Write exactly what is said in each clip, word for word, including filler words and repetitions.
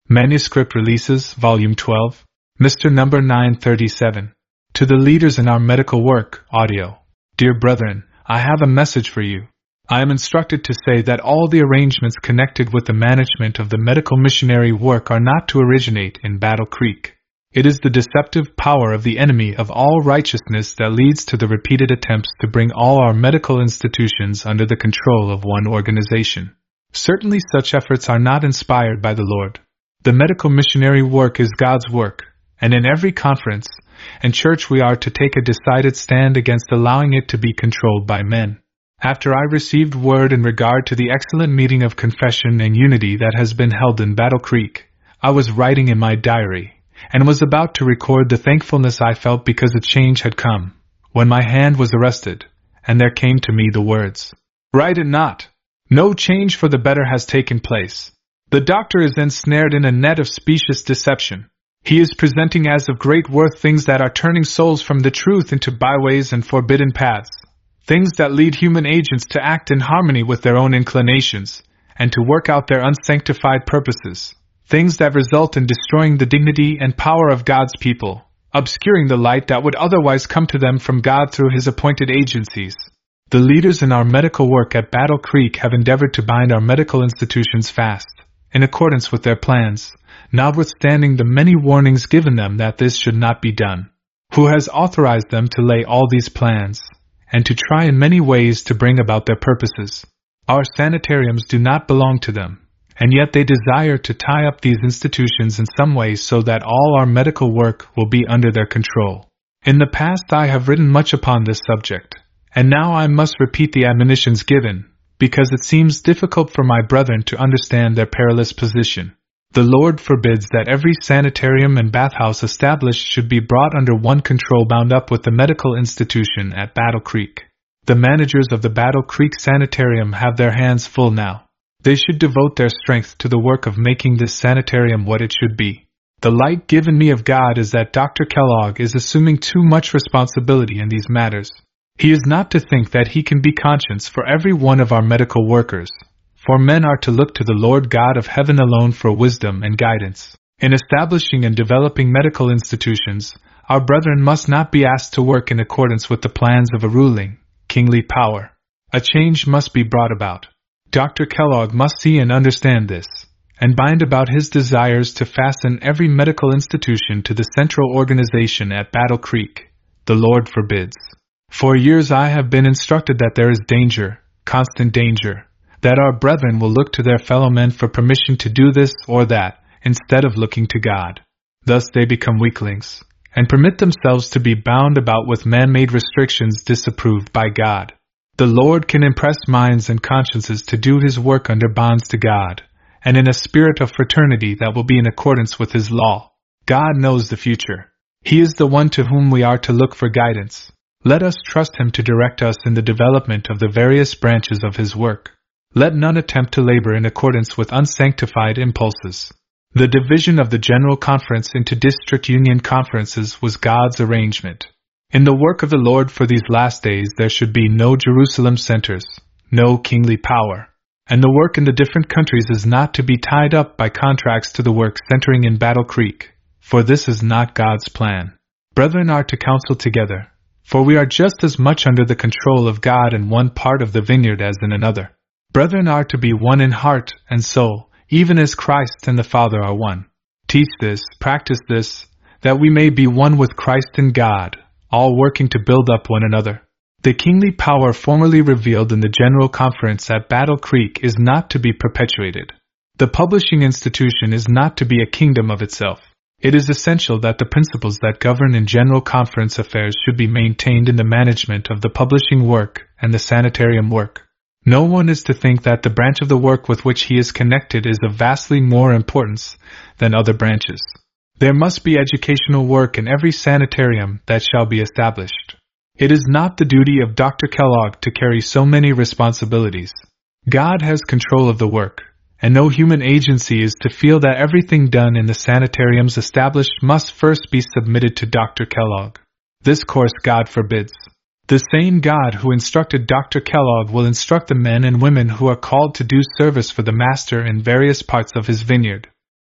Manuscript Releases, Volume twelve, Mister Number nine thirty-seven. To the leaders in our medical work, audio. Dear brethren, I have a message for you. I am instructed to say that all the arrangements connected with the management of the medical missionary work are not to originate in Battle Creek. It is the deceptive power of the enemy of all righteousness that leads to the repeated attempts to bring all our medical institutions under the control of one organization. Certainly such efforts are not inspired by the Lord. The medical missionary work is God's work, and in every conference and church we are to take a decided stand against allowing it to be controlled by men. After I received word in regard to the excellent meeting of confession and unity that has been held in Battle Creek, I was writing in my diary, and was about to record the thankfulness I felt because a change had come, when my hand was arrested, and there came to me the words, "Write it not. No change for the better has taken place. The doctor is ensnared in a net of specious deception. He is presenting as of great worth things that are turning souls from the truth into byways and forbidden paths, things that lead human agents to act in harmony with their own inclinations, and to work out their unsanctified purposes, things that result in destroying the dignity and power of God's people, obscuring the light that would otherwise come to them from God through His appointed agencies. The leaders in our medical work at Battle Creek have endeavored to bind our medical institutions fast, in accordance with their plans, notwithstanding the many warnings given them that this should not be done. Who has authorized them to lay all these plans, and to try in many ways to bring about their purposes? Our sanitariums do not belong to them, and yet they desire to tie up these institutions in some way so that all our medical work will be under their control. In the past I have written much upon this subject, and now I must repeat the admonitions given, because it seems difficult for my brethren to understand their perilous position. The Lord forbids that every sanitarium and bathhouse established should be brought under one control bound up with the medical institution at Battle Creek. The managers of the Battle Creek Sanitarium have their hands full now. They should devote their strength to the work of making this sanitarium what it should be. The light given me of God is that Doctor Kellogg is assuming too much responsibility in these matters. He is not to think that he can be conscience for every one of our medical workers, for men are to look to the Lord God of heaven alone for wisdom and guidance. In establishing and developing medical institutions, our brethren must not be asked to work in accordance with the plans of a ruling, kingly power. A change must be brought about. Doctor Kellogg must see and understand this, and bind about his desires to fasten every medical institution to the central organization at Battle Creek. The Lord forbids. For years I have been instructed that there is danger, constant danger, that our brethren will look to their fellow men for permission to do this or that, instead of looking to God. Thus they become weaklings, and permit themselves to be bound about with man-made restrictions disapproved by God. The Lord can impress minds and consciences to do His work under bonds to God, and in a spirit of fraternity that will be in accordance with His law. God knows the future. He is the one to whom we are to look for guidance. Let us trust Him to direct us in the development of the various branches of His work. Let none attempt to labor in accordance with unsanctified impulses. The division of the General Conference into District Union Conferences was God's arrangement. In the work of the Lord for these last days there should be no Jerusalem centers, no kingly power, and the work in the different countries is not to be tied up by contracts to the work centering in Battle Creek, for this is not God's plan. Brethren are to counsel together, for we are just as much under the control of God in one part of the vineyard as in another. Brethren are to be one in heart and soul, even as Christ and the Father are one. Teach this, practice this, that we may be one with Christ and God, all working to build up one another. The kingly power formerly revealed in the General Conference at Battle Creek is not to be perpetuated. The publishing institution is not to be a kingdom of itself. It is essential that the principles that govern in General Conference affairs should be maintained in the management of the publishing work and the sanitarium work. No one is to think that the branch of the work with which he is connected is of vastly more importance than other branches. There must be educational work in every sanitarium that shall be established. It is not the duty of Doctor Kellogg to carry so many responsibilities. God has control of the work, and no human agency is to feel that everything done in the sanitariums established must first be submitted to Doctor Kellogg. This course God forbids. The same God who instructed Doctor Kellogg will instruct the men and women who are called to do service for the Master in various parts of His vineyard.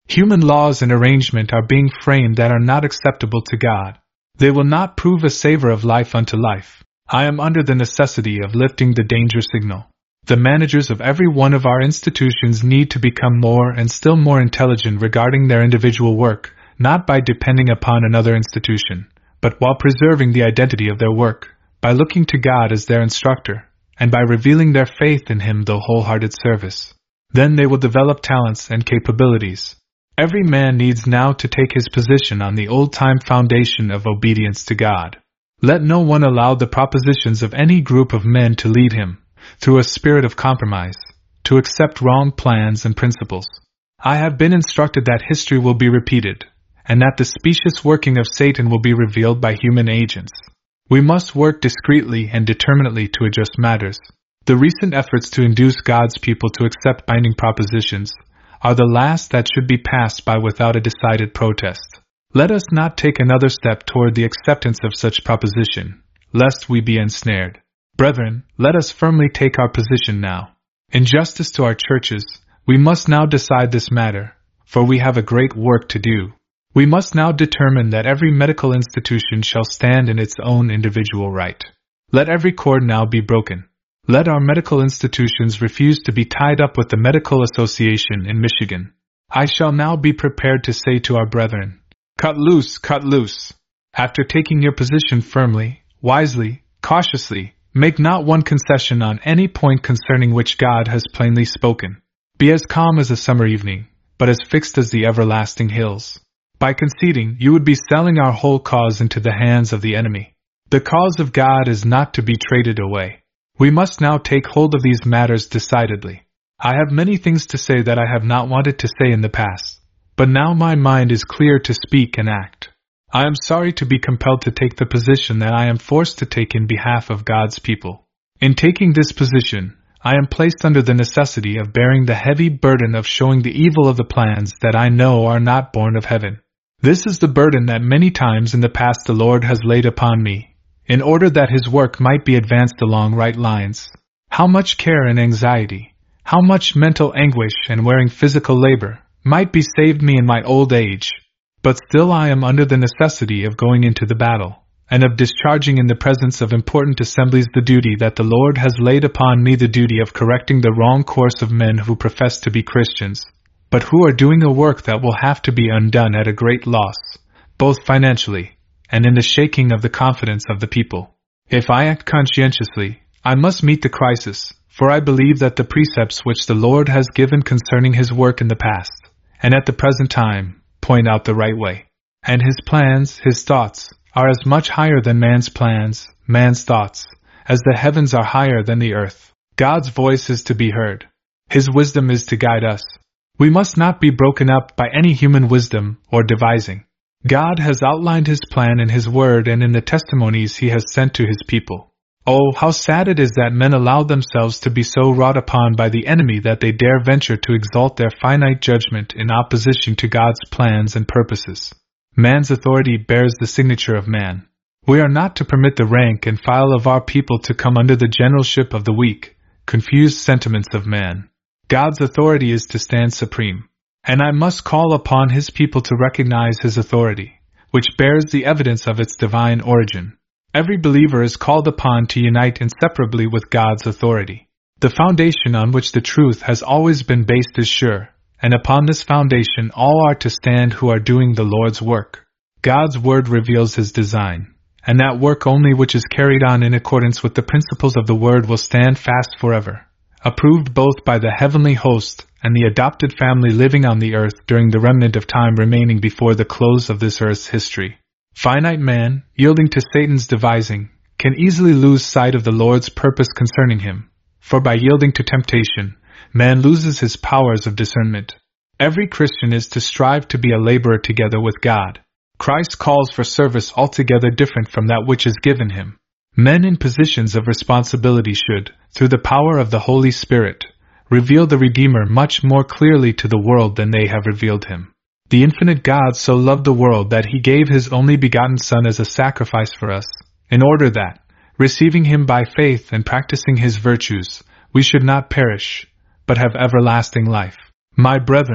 Human laws and arrangement are being framed that are not acceptable to God. They will not prove a savor of life unto life. I am under the necessity of lifting the danger signal. The managers of every one of our institutions need to become more and still more intelligent regarding their individual work, not by depending upon another institution, but while preserving the identity of their work, by looking to God as their instructor, and by revealing their faith in Him through wholehearted service. Then they will develop talents and capabilities. Every man needs now to take his position on the old-time foundation of obedience to God. Let no one allow the propositions of any group of men to lead him, through a spirit of compromise, to accept wrong plans and principles. I have been instructed that history will be repeated, and that the specious working of Satan will be revealed by human agents. We must work discreetly and determinately to adjust matters. The recent efforts to induce God's people to accept binding propositions are the last that should be passed by without a decided protest. Let us not take another step toward the acceptance of such proposition, lest we be ensnared. Brethren, let us firmly take our position now. In justice to our churches, we must now decide this matter, for we have a great work to do. We must now determine that every medical institution shall stand in its own individual right. Let every cord now be broken. Let our medical institutions refuse to be tied up with the Medical Association in Michigan. I shall now be prepared to say to our brethren, cut loose, cut loose. After taking your position firmly, wisely, cautiously, make not one concession on any point concerning which God has plainly spoken. Be as calm as a summer evening, but as fixed as the everlasting hills. By conceding, you would be selling our whole cause into the hands of the enemy. The cause of God is not to be traded away. We must now take hold of these matters decidedly. I have many things to say that I have not wanted to say in the past, but now my mind is clear to speak and act. I am sorry to be compelled to take the position that I am forced to take in behalf of God's people. In taking this position, I am placed under the necessity of bearing the heavy burden of showing the evil of the plans that I know are not born of heaven. This is the burden that many times in the past the Lord has laid upon me, in order that His work might be advanced along right lines. How much care and anxiety, how much mental anguish and wearing physical labor might be saved me in my old age. But still I am under the necessity of going into the battle, and of discharging in the presence of important assemblies the duty that the Lord has laid upon me, the duty of correcting the wrong course of men who profess to be Christians, but who are doing a work that will have to be undone at a great loss, both financially and in the shaking of the confidence of the people. If I act conscientiously, I must meet the crisis, for I believe that the precepts which the Lord has given concerning His work in the past, and at the present time, point out the right way. And His plans, His thoughts, are as much higher than man's plans, man's thoughts, as the heavens are higher than the earth. God's voice is to be heard. His wisdom is to guide us. We must not be broken up by any human wisdom or devising. God has outlined His plan in His word and in the testimonies He has sent to His people. Oh, how sad it is that men allow themselves to be so wrought upon by the enemy that they dare venture to exalt their finite judgment in opposition to God's plans and purposes. Man's authority bears the signature of man. We are not to permit the rank and file of our people to come under the generalship of the weak, confused sentiments of man. God's authority is to stand supreme, and I must call upon His people to recognize His authority, which bears the evidence of its divine origin. Every believer is called upon to unite inseparably with God's authority. The foundation on which the truth has always been based is sure, and upon this foundation all are to stand who are doing the Lord's work. God's word reveals His design, and that work only which is carried on in accordance with the principles of the word will stand fast forever, approved both by the heavenly host and the adopted family living on the earth during the remnant of time remaining before the close of this earth's history. Finite man, yielding to Satan's devising, can easily lose sight of the Lord's purpose concerning him, for by yielding to temptation, man loses his powers of discernment. Every Christian is to strive to be a laborer together with God. Christ calls for service altogether different from that which is given him. Men in positions of responsibility should, through the power of the Holy Spirit, reveal the Redeemer much more clearly to the world than they have revealed him. The infinite God so loved the world that He gave His only begotten Son as a sacrifice for us, in order that, receiving Him by faith and practicing His virtues, we should not perish, but have everlasting life. My brethren,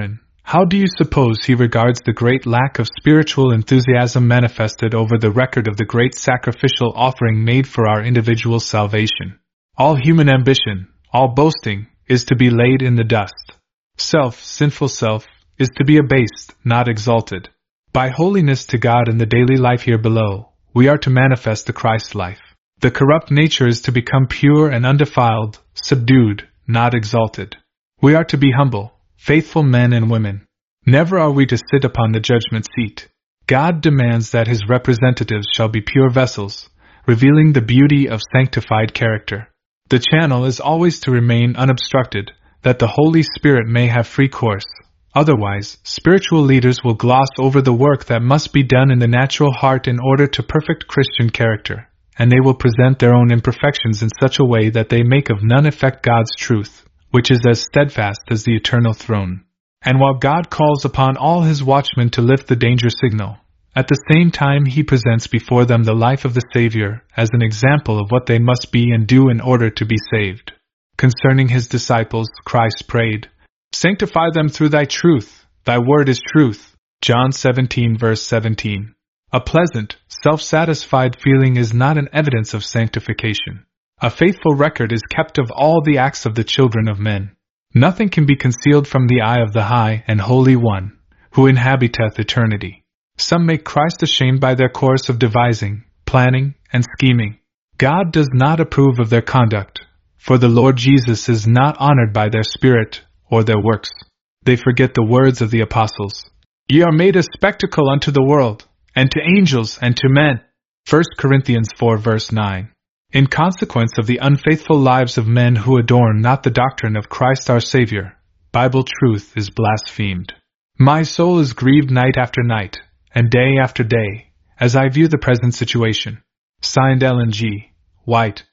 How do you suppose he regards the great lack of spiritual enthusiasm manifested over the record of the great sacrificial offering made for our individual salvation? All human ambition, all boasting, is to be laid in the dust. Self, sinful self, is to be abased, not exalted. By holiness to God in the daily life here below, we are to manifest the Christ life. The corrupt nature is to become pure and undefiled, subdued, not exalted. We are to be humble, faithful men and women. Never are we to sit upon the judgment seat. God demands that his representatives shall be pure vessels, revealing the beauty of sanctified character. The channel is always to remain unobstructed, that the Holy Spirit may have free course. Otherwise, spiritual leaders will gloss over the work that must be done in the natural heart in order to perfect Christian character, and they will present their own imperfections in such a way that they make of none effect God's truth, which is as steadfast as the eternal throne. And while God calls upon all his watchmen to lift the danger signal, at the same time he presents before them the life of the Savior as an example of what they must be and do in order to be saved. Concerning his disciples, Christ prayed, "Sanctify them through thy truth, thy word is truth." John seventeen verse seventeen. A pleasant, self-satisfied feeling is not an evidence of sanctification. A faithful record is kept of all the acts of the children of men. Nothing can be concealed from the eye of the High and Holy One, who inhabiteth eternity. Some make Christ ashamed by their course of devising, planning, and scheming. God does not approve of their conduct, for the Lord Jesus is not honored by their spirit or their works. They forget the words of the apostles. Ye are made a spectacle unto the world, and to angels and to men. First Corinthians four verse nine. In consequence of the unfaithful lives of men who adorn not the doctrine of Christ our Savior, Bible truth is blasphemed. My soul is grieved night after night, and day after day, as I view the present situation. Signed Ellen G. White,